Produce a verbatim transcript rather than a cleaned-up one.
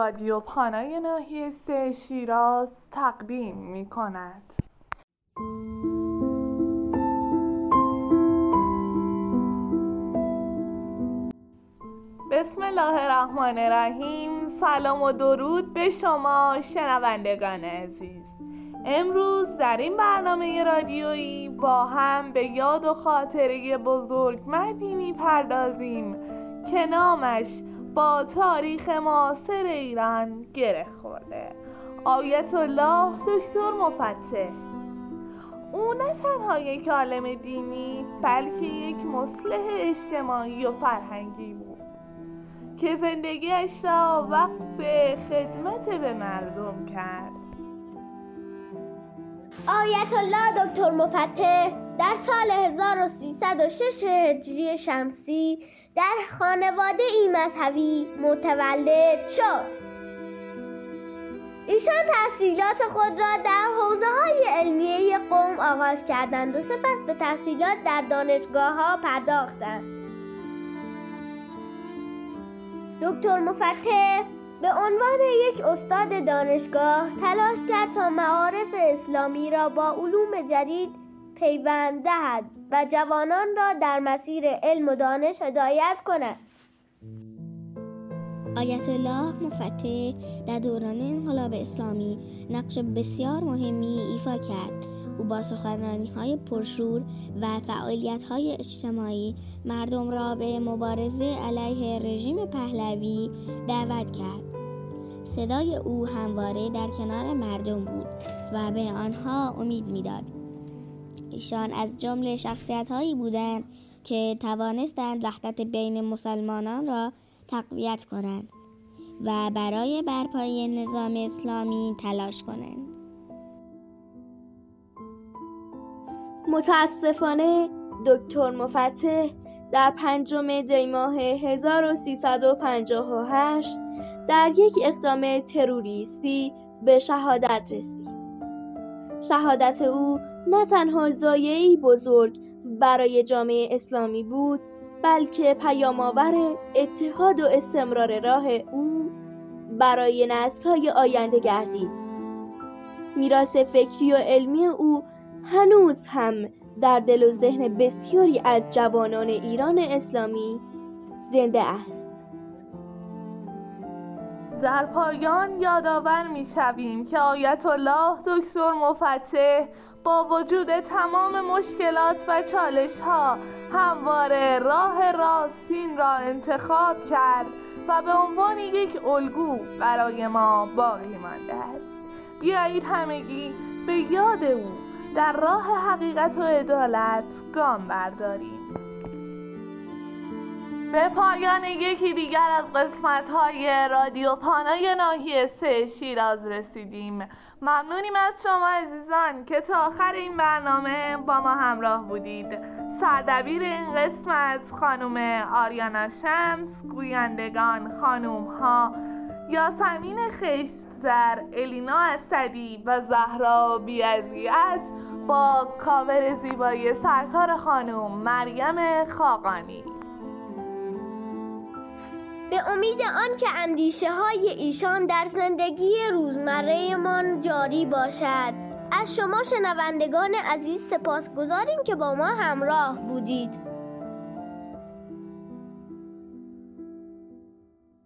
رادیو پانای ناحیه سه شیراز تقدیم می کند. بسم الله الرحمن الرحیم. سلام و درود به شما شنوندگان عزیز. امروز در این برنامه رادیویی با هم به یاد و خاطره بزرگ مردی می پردازیم که نامش با تاریخ معاصر ایران گره خورده. آیت الله دکتر مفتح. او نه تنها یک عالم دینی بلکه یک مصلح اجتماعی و فرهنگی بود که زندگیش را وقف خدمت به مردم کرد. آیت الله دکتر مفتح در سال هزار و سیصد و شش هجری شمسی در خانواده ای مذهبی متولد شد. ایشان تحصیلات خود را در حوزه‌های علمیه قم آغاز کردند و سپس به تحصیلات در دانشگاه‌ها پرداختند. دکتر مفتح به عنوان یک استاد دانشگاه تلاش کرد تا معارف اسلامی را با علوم جدید پیوند دهد و جوانان را در مسیر علم و دانش هدایت کند. آیت الله مفتح در دوران انقلاب اسلامی نقش بسیار مهمی ایفا کرد. او با سخنرانی‌های پرشور و فعالیت‌های اجتماعی مردم را به مبارزه علیه رژیم پهلوی دعوت کرد. صدای او همواره در کنار مردم بود و به آنها امید می‌داد. ایشان از جمله شخصیت‌هایی بودند که توانستند وحدت بین مسلمانان را تقویت کنند و برای برپایی نظام اسلامی تلاش کنند. متاسفانه دکتر مفتح در پنجم دی ماه هزار و سیصد و پنجاه و هشت در یک اقدام تروریستی به شهادت رسید. شهادت او نه تنها ضایعه‌ای بزرگ برای جامعه اسلامی بود، بلکه پیام‌آور اتحاد و استمرار راه او برای نسل‌های آینده گردید. میراث فکری و علمی او هنوز هم در دل و ذهن بسیاری از جوانان ایران اسلامی زنده است. در پایان یادآور می‌شویم که آیت الله دکتر مفتح با وجود تمام مشکلات و چالش‌ها همواره راه راستین را انتخاب کرد و به عنوان یک الگو برای ما باقی مانده است. بیایید همگی به یاد او در راه حقیقت و عدالت گام برداریم. به پایان یکی دیگر از قسمت‌های رادیو پانای ناحیه سه شیراز رسیدیم. ممنونیم از شما عزیزان که تا آخر این برنامه با ما همراه بودید. سردبیر این قسمت خانم آریانا شمس، گویندگان خانوم‌ها یاسمین خشت‌زر، الینا اسدی و زهرا بی‌اذیت با کاور زیبای سرکار خانم مریم خاقانی. به امید آن که اندیشه های ایشان در زندگی روزمره من جاری باشد، از شما شنوندگان عزیز سپاسگزاریم که با ما همراه بودید.